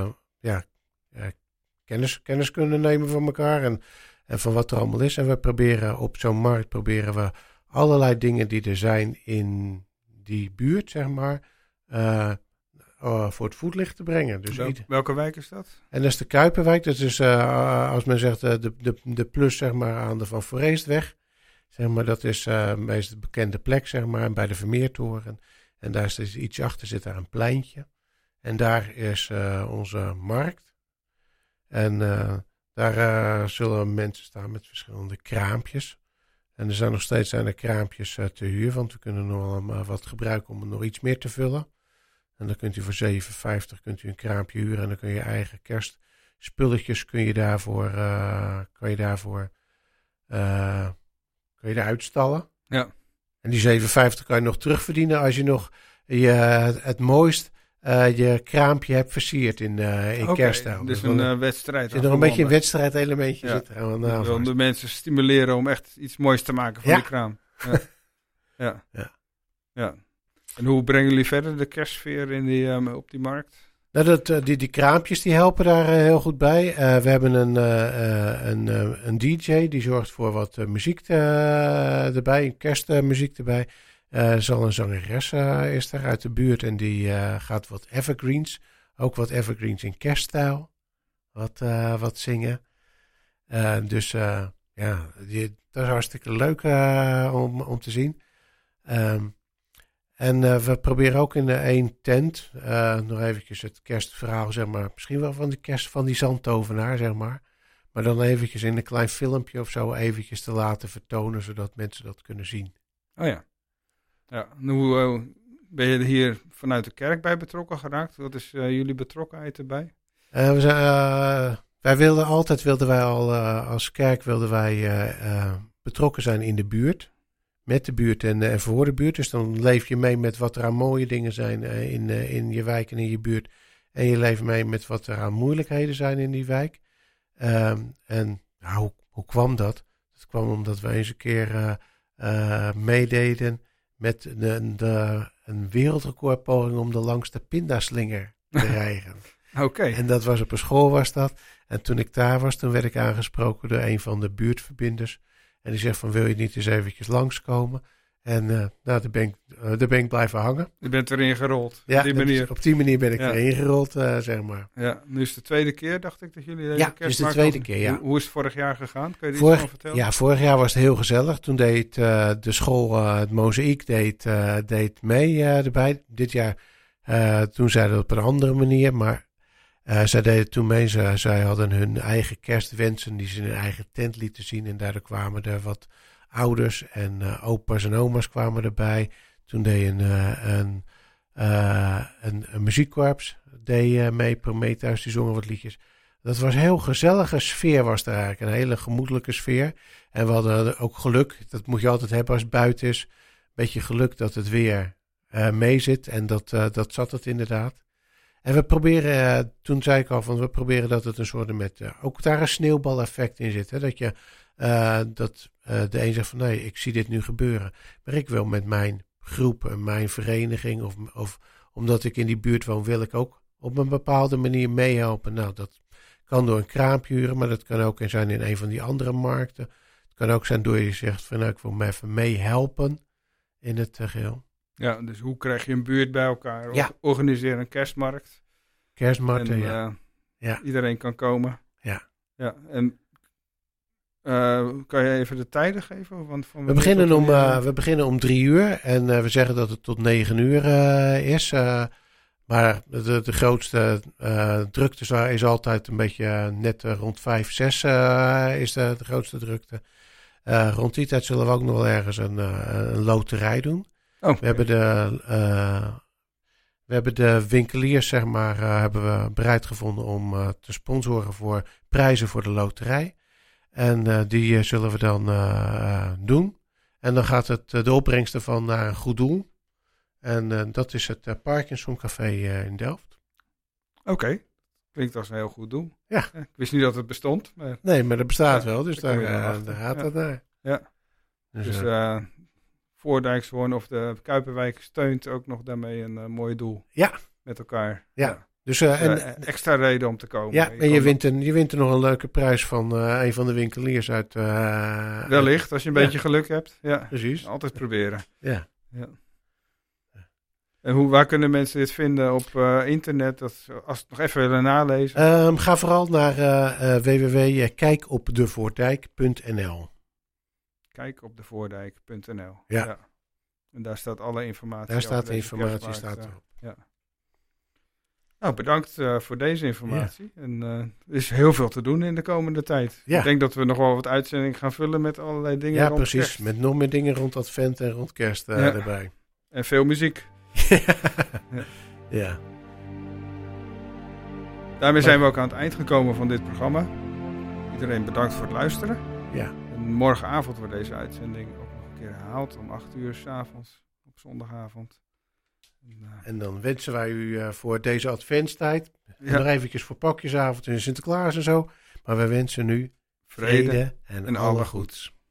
S3: kennis kunnen nemen van elkaar en van wat er allemaal is. En we proberen op zo'n markt allerlei dingen die er zijn in die buurt, zeg maar, voor het voetlicht te brengen. Dus
S4: welke wijk is dat?
S3: En dat is de Kuiperwijk. Dat is, als men zegt, de plus zeg maar, aan de Van Foreestweg. Zeg maar, dat is de meest bekende plek, zeg maar, bij de Vermeertoren. En daar is dus iets achter zit daar een pleintje. En daar is onze markt. En daar zullen mensen staan met verschillende kraampjes. En er zijn nog steeds kraampjes te huur, want we kunnen nog wel wat gebruiken om nog iets meer te vullen. En dan kunt u voor €7,50 een kraampje huren en dan kun je eigen kerstspulletjes kun je eruit stallen.
S4: Ja.
S3: En die €7,50 kan je nog terugverdienen als je nog het mooist je kraampje hebt versierd in kerststijl.
S4: Dus een wedstrijd.
S3: Er zit nog een beetje een wedstrijdelementje
S4: ja.
S3: zit er.
S4: We willen de mensen stimuleren om echt iets moois te maken van die kraam. Ja. En hoe brengen jullie verder de kerstsfeer op die markt?
S3: Nou, die kraampjes die helpen daar heel goed bij. We hebben een DJ die zorgt voor wat muziek erbij, kerstmuziek erbij. Er zal een zangeres is daar uit de buurt en die gaat wat evergreens, ook wat evergreens in kerststijl, wat zingen. Dat is hartstikke leuk om te zien. En we proberen ook in één tent nog eventjes het kerstverhaal, zeg maar, misschien wel van de kerst van die zandtovenaar, zeg maar. Maar dan eventjes in een klein filmpje of zo eventjes te laten vertonen, zodat mensen dat kunnen zien.
S4: Oh ja. Ja, hoe ben je er hier vanuit de kerk bij betrokken geraakt? Wat is jullie betrokkenheid erbij?
S3: Wij wilden als kerk betrokken zijn in de buurt. Met de buurt en voor de buurt. Dus dan leef je mee met wat er aan mooie dingen zijn in je wijk en in je buurt. En je leeft mee met wat er aan moeilijkheden zijn in die wijk. Hoe kwam dat? Dat kwam omdat we eens een keer meededen met een wereldrecordpoging om de langste pindaslinger te rijden.
S4: Oké.
S3: En dat was op een school was dat. En toen ik daar was, toen werd ik aangesproken door een van de buurtverbinders. En die zegt van, wil je niet eens eventjes langskomen? En daar ben ik blijven hangen.
S4: Je bent erin gerold,
S3: ja,
S4: op die manier.
S3: Op die manier ben ik erin gerold, zeg maar.
S4: Ja, nu is het de tweede keer, dacht ik, dat jullie deze
S3: kerstmarkt... Ja, het is de tweede keer, ja.
S4: Hoe is het vorig jaar gegaan? Kun je er iets van vertellen?
S3: Ja, vorig jaar was het heel gezellig. Toen deed de school, het Mozaïek, deed mee erbij. Dit jaar toen zij dat op een andere manier, maar... zij deden toen mee, zij hadden hun eigen kerstwensen die ze in hun eigen tent lieten zien. En daardoor kwamen er wat ouders en opa's en oma's kwamen erbij. Toen deed een muziekkorps mee, Prometheus, die zongen wat liedjes. Dat was een heel gezellige sfeer was er eigenlijk. Een hele gemoedelijke sfeer. En we hadden ook geluk. Dat moet je altijd hebben als het buiten is. Een beetje geluk dat het weer mee zit. En dat zat het inderdaad. En we proberen, toen zei ik al van we proberen dat het een soort met ook daar een sneeuwbaleffect in zit. Hè? Dat je de een zegt van nee, ik zie dit nu gebeuren. Maar ik wil met mijn groep, mijn vereniging of omdat ik in die buurt woon, wil ik ook op een bepaalde manier meehelpen. Nou, dat kan door een kraampje huren, maar dat kan ook zijn in een van die andere markten. Het kan ook zijn door je zegt van nou, ik wil me even meehelpen in het geheel.
S4: Ja, dus hoe krijg je een buurt bij elkaar?
S3: Ja.
S4: Organiseer een kerstmarkt.
S3: Kerstmarkten,
S4: En,
S3: ja.
S4: Iedereen kan komen.
S3: Ja.
S4: Ja, en kan je even de tijden geven? Want van
S3: we beginnen om 3:00 en we zeggen dat het tot 9:00 is. Maar de grootste drukte is altijd een beetje net rond 5, 6 is de grootste drukte. Rond die tijd zullen we ook nog wel ergens een loterij doen.
S4: Oh,
S3: we hebben de winkeliers, zeg maar, hebben we bereid gevonden om te sponsoren voor prijzen voor de loterij. En die zullen we dan doen. En dan gaat de opbrengst ervan naar een goed doel. En dat is het Parkinson Café in Delft.
S4: Oké. Klinkt als een heel goed doel.
S3: Ja.
S4: Ik wist niet dat het bestond. Maar
S3: nee, maar dat bestaat wel. Dus daar
S4: gaat
S3: het naar.
S4: Ja. Dus Voordijkshoorn of de Kuiperwijk steunt ook nog daarmee een mooi doel.
S3: Ja.
S4: Met elkaar.
S3: Ja. Dus,
S4: extra reden om te komen.
S3: Ja, en je wint er nog een leuke prijs van een van de winkeliers uit...
S4: wellicht, als je een beetje geluk hebt. Ja,
S3: precies.
S4: Altijd proberen.
S3: Ja.
S4: En waar kunnen mensen dit vinden op internet? Als ze het nog even willen nalezen.
S3: Ga vooral naar www.kijkopdevoordijk.nl.
S4: Kijkopdevoordijk.nl.
S3: Ja.
S4: En daar staat alle informatie.
S3: Daar staat de informatie erop.
S4: Ja. Nou, bedankt voor deze informatie. Ja. En er is heel veel te doen in de komende tijd. Ja. Ik denk dat we nog wel wat uitzendingen gaan vullen met allerlei dingen rond
S3: precies.
S4: Kerst.
S3: Met nog meer dingen rond Advent en rond Kerst erbij.
S4: En veel muziek.
S3: Ja.
S4: Daarmee zijn we ook aan het eind gekomen van dit programma. Iedereen bedankt voor het luisteren.
S3: Ja.
S4: En morgenavond wordt deze uitzending ook nog een keer herhaald om 8:00 s'avonds op zondagavond.
S3: En dan wensen wij u voor deze adventstijd nog eventjes voor pakjesavond en Sinterklaas en zo. Maar wij wensen u vrede en alle goeds.